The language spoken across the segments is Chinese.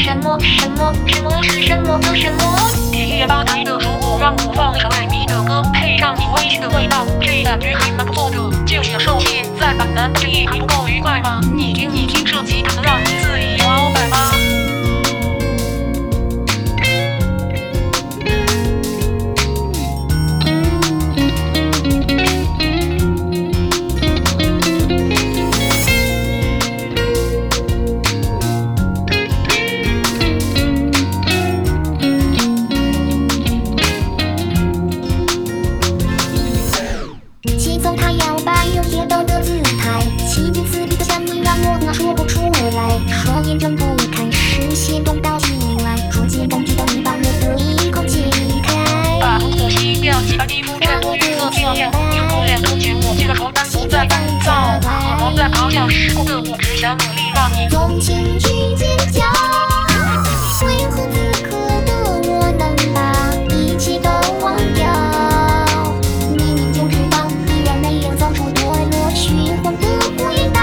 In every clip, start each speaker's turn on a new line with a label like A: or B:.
A: 什么什么什么是什么的什么？铁叶吧台的如果让我放一首艾米的歌，配上你微醺的味道，这感觉还蛮不错的。就享受现在版本，这一还不够愉快吗？你听，设计它能让你自由摇摆吗？
B: 双眼睁不开，视线动到心来，逐渐感觉到你把我的一口解开。
A: 把红色洗掉，洗白肌肤衬托绿色鲜艳，用多脸勾起我这个床单不再干燥，荷尔蒙在咆哮，时空的我只想努力让你
B: 用情去尖叫。为何此刻的我能把一切都忘掉？明明就知道，依然没有走出堕落虚幻的轨道。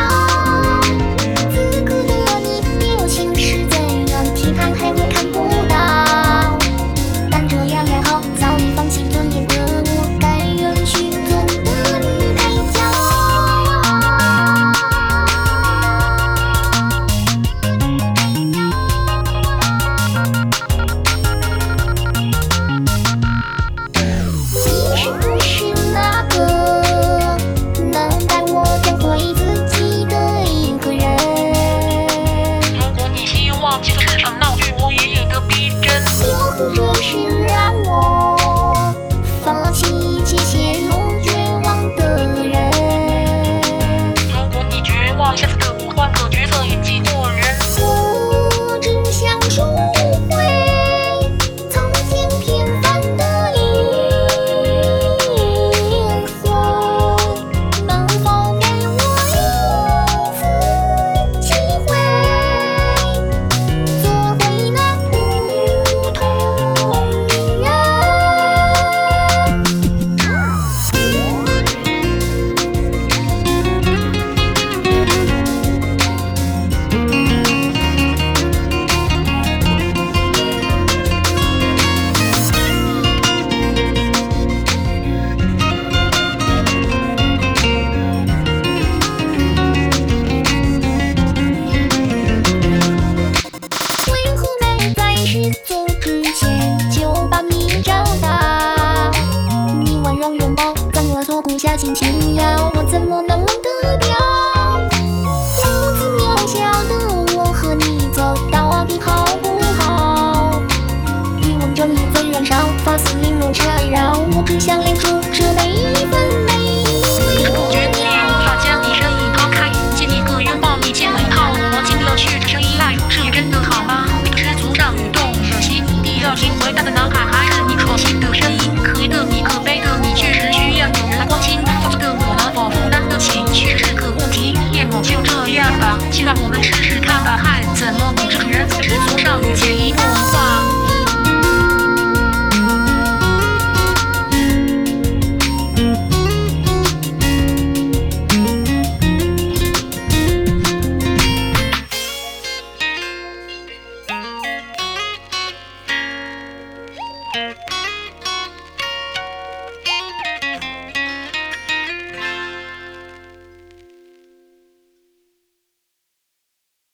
B: 下轻轻摇，我怎么能忘得掉？如此渺小的我和你走到底好不好？欲望正也在燃烧，发丝绫罗缠绕，我只想留住这每一分每一秒。
A: 不觉你无法将你身影抛开，借一个拥抱你牵了一套，我进了去产生依赖，这也真的好吗？失足上雨动可惜，第二天回答的脑海还是你可惜的声音，可爱的你，可悲的你，确实需要有人来关心。其实是个问题，夜幕就这样吧，就让我们试试看吧，看怎么你这个人只从少女潜移默化。